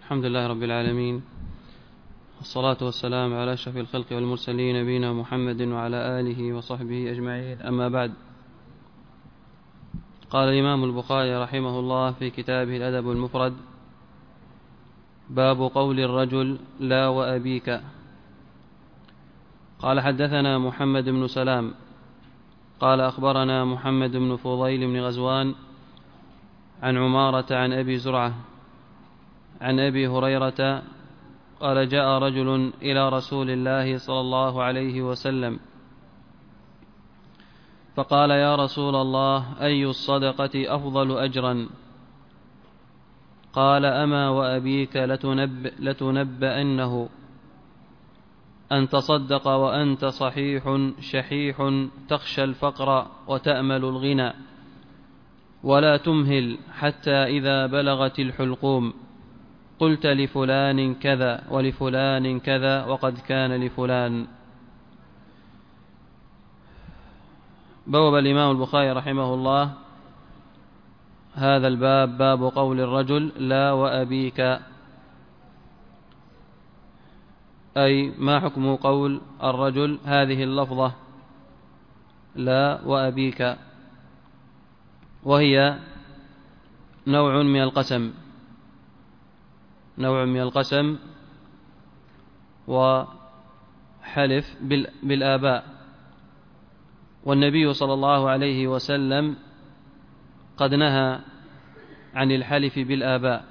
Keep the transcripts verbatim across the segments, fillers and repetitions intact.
الحمد لله رب العالمين، والصلاة والسلام على أشرف الخلق والمرسلين نبينا محمد وعلى آله وصحبه أجمعين، أما بعد. قال الإمام البخاري رحمه الله في كتابه الأدب المفرد: باب قول الرجل لا وأبيك. قال حدثنا محمد بن سلام قال أخبرنا محمد بن فضيل بن غزوان عن عمارة عن أبي زرعة عن أبي هريرة قال: جاء رجل إلى رسول الله صلى الله عليه وسلم فقال: يا رسول الله، أي الصدقة أفضل أجرا؟ قال: أما وأبيك لتنب لتنبأنه أن تصدق وأنت صحيح شحيح تخشى الفقر وتأمل الغنى، ولا تمهل حتى إذا بلغت الحلقوم قلت لفلان كذا ولفلان كذا وقد كان لفلان. بوب الإمام البخاري رحمه الله هذا الباب: باب قول الرجل لا وأبيك، أي ما حكم قول الرجل هذه اللفظة لا وأبيك، وهي نوع من القسم نوع من القسم وحلف بالآباء، والنبي صلى الله عليه وسلم قد نهى عن الحلف بالآباء،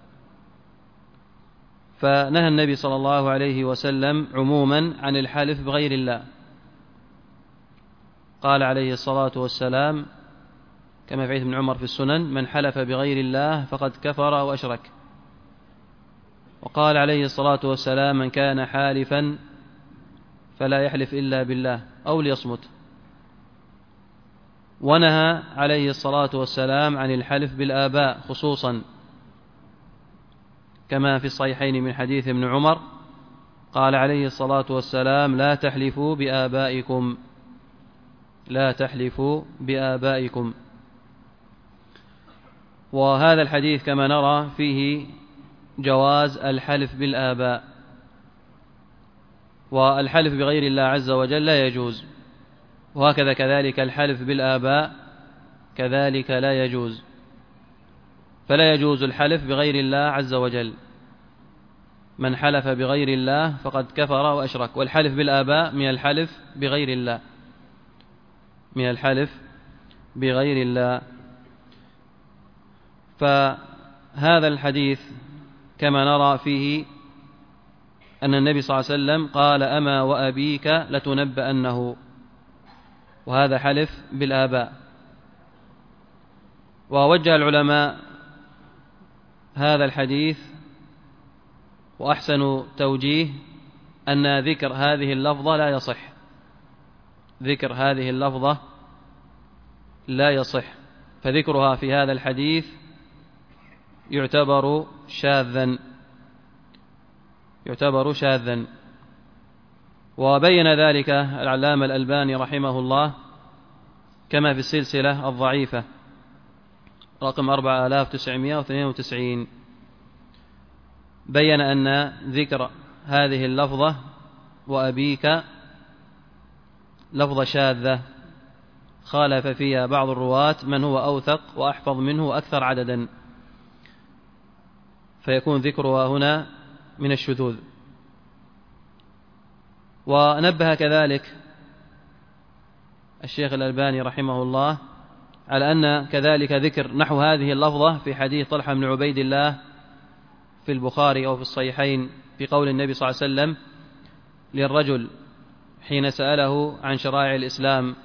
فنهى النبي صلى الله عليه وسلم عموما عن الحلف بغير الله. قال عليه الصلاة والسلام كما في حديث ابن عمر في السنن: من حلف بغير الله فقد كفر وأشرك. وقال عليه الصلاة والسلام: من كان حالفا فلا يحلف إلا بالله أو ليصمت. ونهى عليه الصلاة والسلام عن الحلف بالآباء خصوصا، كما في الصحيحين من حديث ابن عمر قال عليه الصلاة والسلام: لا تحلفوا بآبائكم لا تحلفوا بآبائكم. وهذا الحديث كما نرى فيه جواز الحلف بالآباء، والحلف بغير الله عز وجل لا يجوز، وهكذا كذلك الحلف بالآباء كذلك لا يجوز، فلا يجوز الحلف بغير الله عز وجل. من حلف بغير الله فقد كفر وأشرك. والحلف بالآباء من الحلف بغير الله من الحلف بغير الله فهذا الحديث كما نرى فيه أن النبي صلى الله عليه وسلم قال: أما وأبيك لتنبأنه، وهذا حلف بالآباء. ووجه العلماء هذا الحديث وأحسن توجيه أن ذكر هذه اللفظة لا يصح ذكر هذه اللفظة لا يصح فذكرها في هذا الحديث يعتبر شاذا يعتبر شاذا وبين ذلك العلامة الألباني رحمه الله كما في السلسلة الضعيفة رقم أربعة آلاف وتسعمائة واثنين وتسعين، بين أن ذكر هذه اللفظة وأبيك لفظة شاذة خالف فيها بعض الرواة من هو أوثق وأحفظ منه وأكثر عددا، فيكون ذكرها هنا من الشذوذ. ونبه كذلك الشيخ الألباني رحمه الله على أن كذلك ذكر نحو هذه اللفظة في حديث طلحة بن عبيد الله في البخاري أو في الصحيحين في قول النبي صلى الله عليه وسلم للرجل حين سأله عن شرائع الإسلام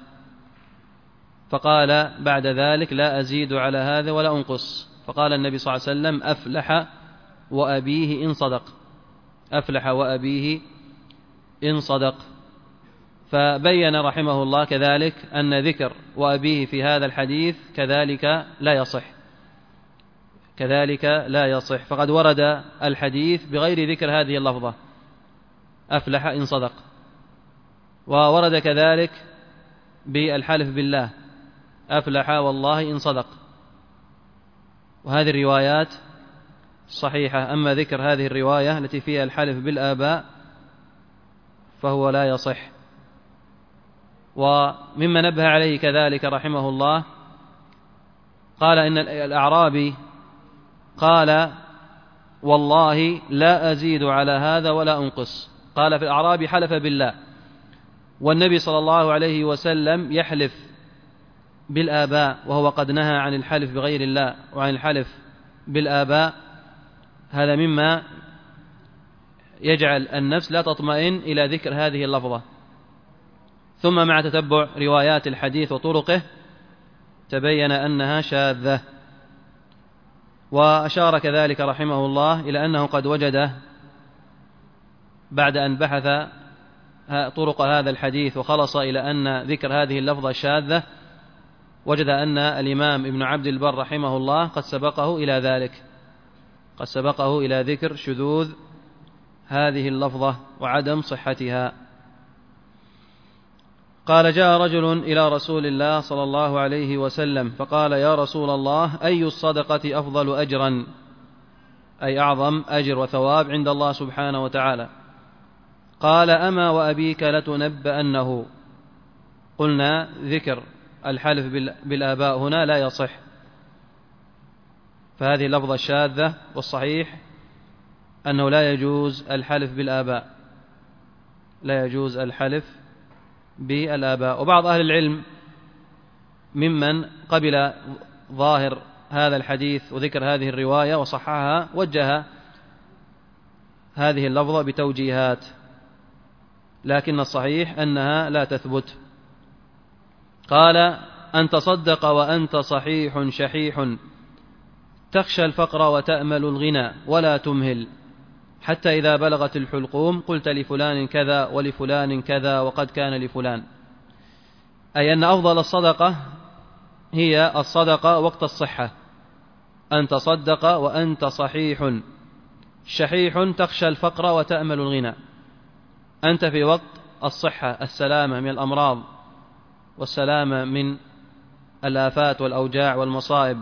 فقال بعد ذلك: لا أزيد على هذا ولا أنقص. فقال النبي صلى الله عليه وسلم: أفلح وأبيه إن صدق أفلح وأبيه إن صدق. فبين رحمه الله كذلك أن ذكر وأبيه في هذا الحديث كذلك لا يصح كذلك لا يصح فقد ورد الحديث بغير ذكر هذه اللفظة أفلح إن صدق، وورد كذلك بالحلف بالله أفلح والله إن صدق، وهذه الروايات صحيحة. أما ذكر هذه الرواية التي فيها الحلف بالآباء فهو لا يصح. ومما نبه عليه كذلك رحمه الله قال إن الأعرابي قال والله لا أزيد على هذا ولا أنقص. قال في الأعرابي حلف بالله، والنبي صلى الله عليه وسلم يحلف بالآباء وهو قد نهى عن الحلف بغير الله وعن الحلف بالآباء. هذا مما يجعل النفس لا تطمئن إلى ذكر هذه اللفظة. ثم مع تتبع روايات الحديث وطرقه تبين أنها شاذة. وأشار كذلك رحمه الله إلى أنه قد وجد بعد أن بحث طرق هذا الحديث وخلص إلى أن ذكر هذه اللفظة شاذة، وجد أن الإمام ابن عبد البر رحمه الله قد سبقه إلى ذلك، قد سبقه إلى ذكر شذوذ هذه اللفظة وعدم صحتها. قال جاء رجل إلى رسول الله صلى الله عليه وسلم فقال يا رسول الله أي الصدقة أفضل أجرا، أي أعظم أجر وثواب عند الله سبحانه وتعالى؟ قال أما وأبيك لتنبأنه. قلنا ذكر الحلف بالآباء هنا لا يصح، فهذه لفظة شاذة، والصحيح أنه لا يجوز الحلف بالآباء، لا يجوز الحلف بالآباء. وبعض أهل العلم ممن قبل ظاهر هذا الحديث وذكر هذه الرواية وصححها وجه هذه اللفظة بتوجيهات، لكن الصحيح أنها لا تثبت. قال أن تصدق وأنت صحيح شحيح تخشى الفقر وتأمل الغنى ولا تمهل، حتى إذا بلغت الحلقوم قلت لفلان كذا ولفلان كذا وقد كان لفلان. أي أن أفضل الصدقة هي الصدقة وقت الصحة، أن تصدق وأنت صحيح شحيح تخشى الفقر وتأمل الغنى. أنت في وقت الصحة، السلامة من الأمراض والسلامة من الآفات والأوجاع والمصائب،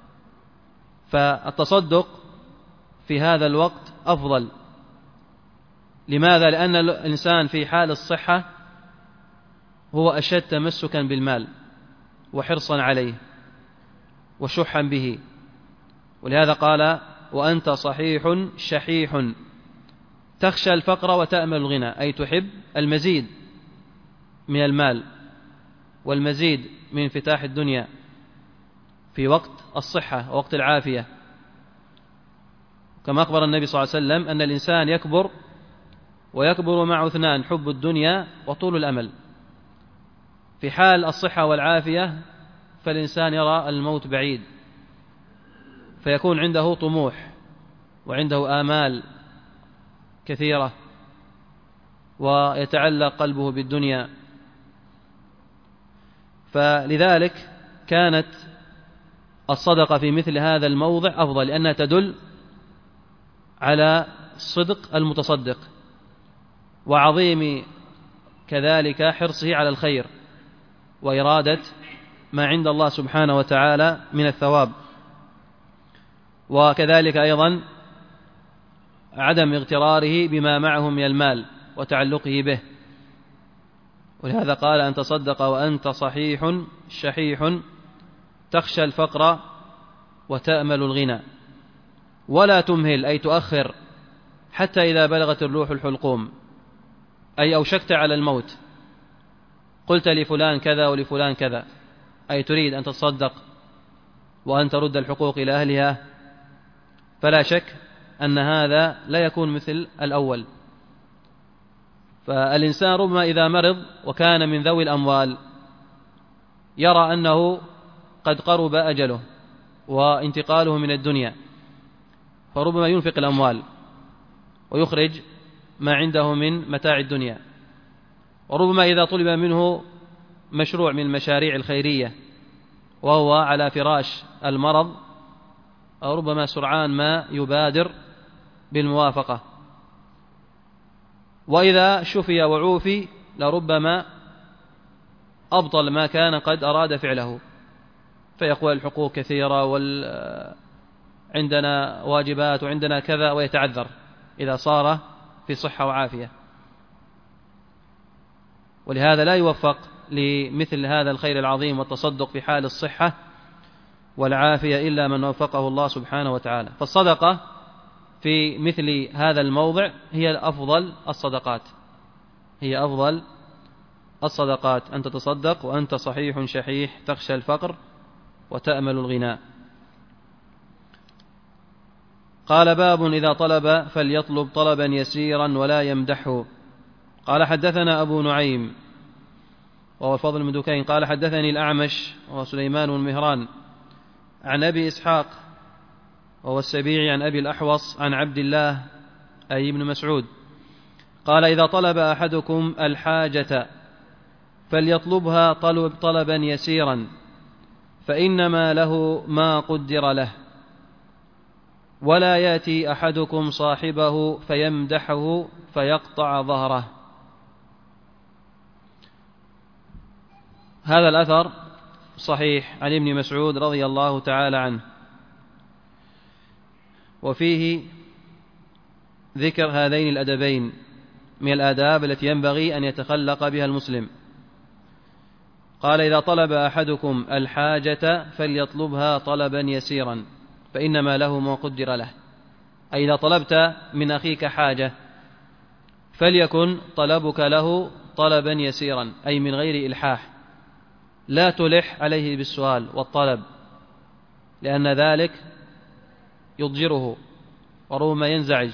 فالتصدق في هذا الوقت أفضل. لماذا؟ لأن الإنسان في حال الصحة هو أشد تمسكا بالمال وحرصا عليه وشحا به، ولهذا قال وأنت صحيح شحيح تخشى الفقر وتأمل الغنى، أي تحب المزيد من المال والمزيد من انفتاح الدنيا في وقت الصحة ووقت العافية. كما أخبر النبي صلى الله عليه وسلم أن الإنسان يكبر ويكبر معه اثنان، حب الدنيا وطول الأمل. في حال الصحة والعافية فالإنسان يرى الموت بعيد، فيكون عنده طموح وعنده آمال كثيرة ويتعلق قلبه بالدنيا. فلذلك كانت الصدقة في مثل هذا الموضع أفضل، لأنها تدل على صدق المتصدق وعظيم كذلك حرصه على الخير وإرادة ما عند الله سبحانه وتعالى من الثواب، وكذلك أيضا عدم اغتراره بما معه من المال وتعلقه به. ولهذا قال أن تصدق وأنت صحيح شحيح تخشى الفقر وتأمل الغنى ولا تمهل، أي تؤخر حتى إذا بلغت الروح الحلقوم، أي أوشكت على الموت قلت لفلان كذا ولفلان كذا، أي تريد أن تتصدق وأن ترد الحقوق إلى أهلها. فلا شك أن هذا لا يكون مثل الأول. فالإنسان ربما إذا مرض وكان من ذوي الأموال يرى أنه قد قرب أجله وانتقاله من الدنيا، فربما ينفق الأموال ويخرج ما عنده من متاع الدنيا. وربما إذا طلب منه مشروع من المشاريع الخيرية وهو على فراش المرض ربما سرعان ما يبادر بالموافقة، وإذا شفي وعوفي لربما أبطل ما كان قد أراد فعله، فيقول الحقوق كثيرة عندنا واجبات وعندنا كذا، ويتعذر إذا صار في صحة وعافية. ولهذا لا يوفق لمثل هذا الخير العظيم والتصدق في حال الصحة والعافية إلا من وفقه الله سبحانه وتعالى. فالصدقة في مثل هذا الموضع هي أفضل الصدقات، هي أفضل الصدقات، أن تتصدق وأنت صحيح شحيح تخشى الفقر وتأمل الغناء. قال: باب إذا طلب فليطلب طلبا يسيرا ولا يمدحه. قال: حدثنا أبو نعيم وهو الفضل بن دكين قال: حدثني الأعمش وهو سليمان بن مهران عن أبي إسحاق وهو السبيعي عن أبي الأحوص عن عبد الله أي ابن مسعود قال: إذا طلب أحدكم الحاجة فليطلبها طلب طلبا يسيرا فإنما له ما قدر له، ولا يأتي أحدكم صاحبه فيمدحه فيقطع ظهره. هذا الأثر صحيح عن ابن مسعود رضي الله تعالى عنه، وفيه ذكر هذين الأدبين من الآداب التي ينبغي أن يتخلق بها المسلم. قال: إذا طلب أحدكم الحاجة فليطلبها طلبا يسيرا فإنما له ما قدر له. أي إذا طلبت من أخيك حاجة فليكن طلبك له طلبا يسيرا، أي من غير إلحاح، لا تلح عليه بالسؤال والطلب، لأن ذلك يضجره وربما ينزعج،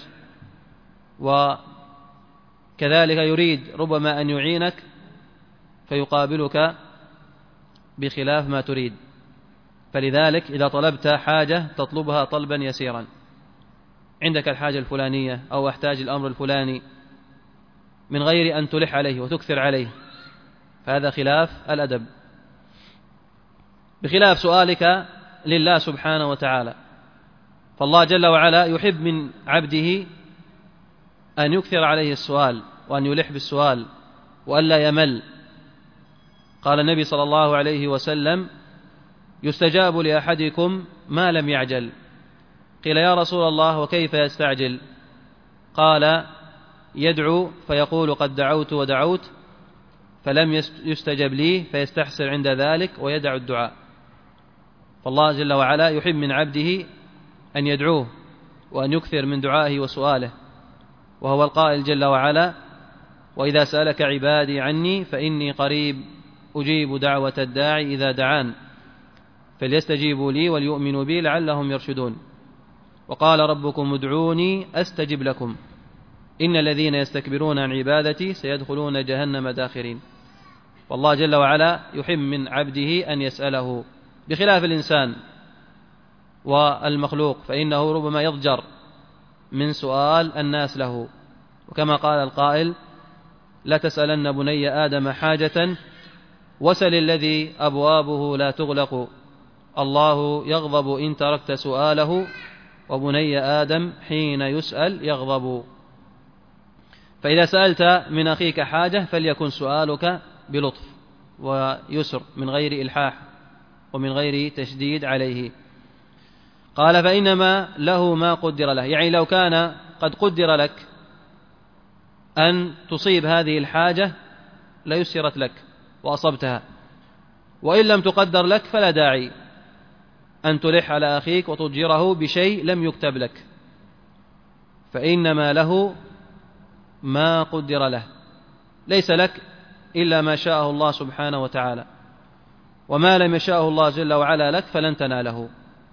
وكذلك يريد ربما أن يعينك فيقابلك بخلاف ما تريد. فلذلك إذا طلبت حاجة تطلبها طلبا يسيرا. عندك الحاجة الفلانية أو أحتاج الأمر الفلاني، من غير أن تلح عليه وتكثر عليه، فهذا خلاف الأدب، بخلاف سؤالك لله سبحانه وتعالى. فالله جل وعلا يحب من عبده أن يكثر عليه السؤال وأن يلح بالسؤال وألا يمل. قال النبي صلى الله عليه وسلم: يستجاب لأحدكم ما لم يعجل. قيل: يا رسول الله وكيف يستعجل؟ قال: يدعو فيقول قد دعوت ودعوت فلم يستجب لي فيستحسر عند ذلك ويدع الدعاء. فالله جل وعلا يحب من عبده أن يدعوه وأن يكثر من دعائه وسؤاله، وهو القائل جل وعلا: وإذا سألك عبادي عني فإني قريب أجيب دعوة الداعي إذا دعان فليستجيبوا لي وليؤمنوا بي لعلهم يرشدون. وقال: ربكم ادعوني أستجب لكم إن الذين يستكبرون عن عبادتي سيدخلون جهنم داخرين. والله جل وعلا يحب من عبده أن يسأله، بخلاف الإنسان والمخلوق فإنه ربما يضجر من سؤال الناس له. وكما قال القائل: لا تسألن بني آدم حاجة وسل الذي أبوابه لا تغلق، الله يغضب إن تركت سؤاله وبني آدم حين يسأل يغضب. فإذا سألت من أخيك حاجة فليكن سؤالك بلطف ويسر من غير إلحاح ومن غير تشديد عليه. قال: فإنما له ما قدر له، يعني لو كان قد قدر لك أن تصيب هذه الحاجة ليسرت لك وأصبتها، وإن لم تقدر لك فلا داعي أن تلح على أخيك وتضجره بشيء لم يكتب لك، فإنما له ما قدر له، ليس لك إلا ما شاءه الله سبحانه وتعالى، وما لم يشاءه الله جل وعلا لك فلن تناله.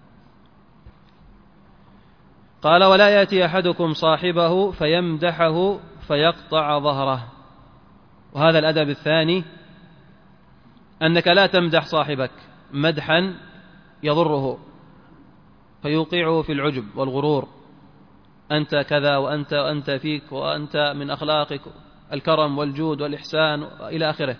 قال: ولا يأتي أحدكم صاحبه فيمدحه فيقطع ظهره. وهذا الأدب الثاني، أنك لا تمدح صاحبك مدحا يضره فيوقعه في العجب والغرور، أنت كذا وأنت وأنت فيك وأنت من أخلاقك الكرم والجود والإحسان إلى آخره،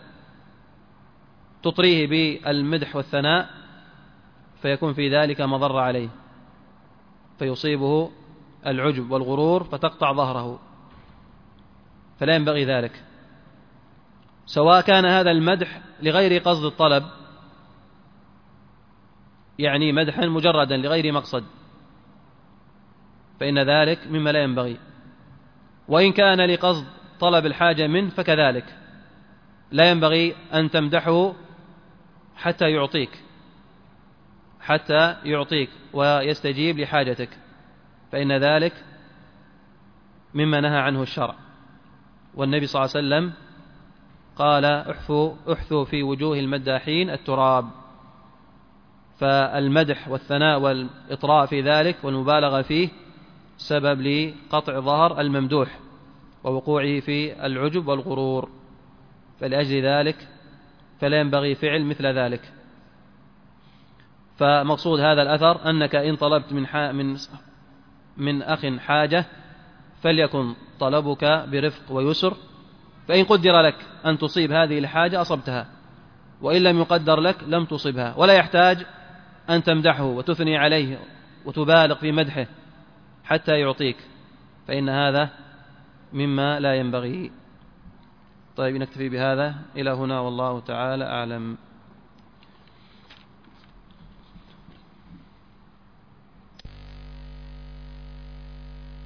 تطريه بالمدح والثناء فيكون في ذلك مضر عليه، فيصيبه العجب والغرور فتقطع ظهره، فلا ينبغي ذلك، سواء كان هذا المدح لغير قصد الطلب، يعني مدحا مجردا لغير مقصد، فإن ذلك مما لا ينبغي. وإن كان لقصد طلب الحاجة منه فكذلك لا ينبغي أن تمدحه حتى يعطيك حتى يعطيك ويستجيب لحاجتك، فإن ذلك مما نهى عنه الشرع. والنبي صلى الله عليه وسلم قال احثوا, احثوا في وجوه المداحين التراب، فالمدح والثناء والإطراء في ذلك والمبالغة فيه سبب لقطع ظهر الممدوح ووقوعه في العجب والغرور، فلأجل ذلك فلا ينبغي فعل مثل ذلك. فمقصود هذا الأثر أنك إن طلبت من, من, من أخ حاجة فليكن طلبك برفق ويسر، فإن قدر لك أن تصيب هذه الحاجة أصبتها، وإن لم يقدر لك لم تصبها، ولا يحتاج أن تمدحه وتثني عليه وتبالغ في مدحه حتى يعطيك، فإن هذا مما لا ينبغي. طيب نكتفي بهذا إلى هنا، والله تعالى أعلم.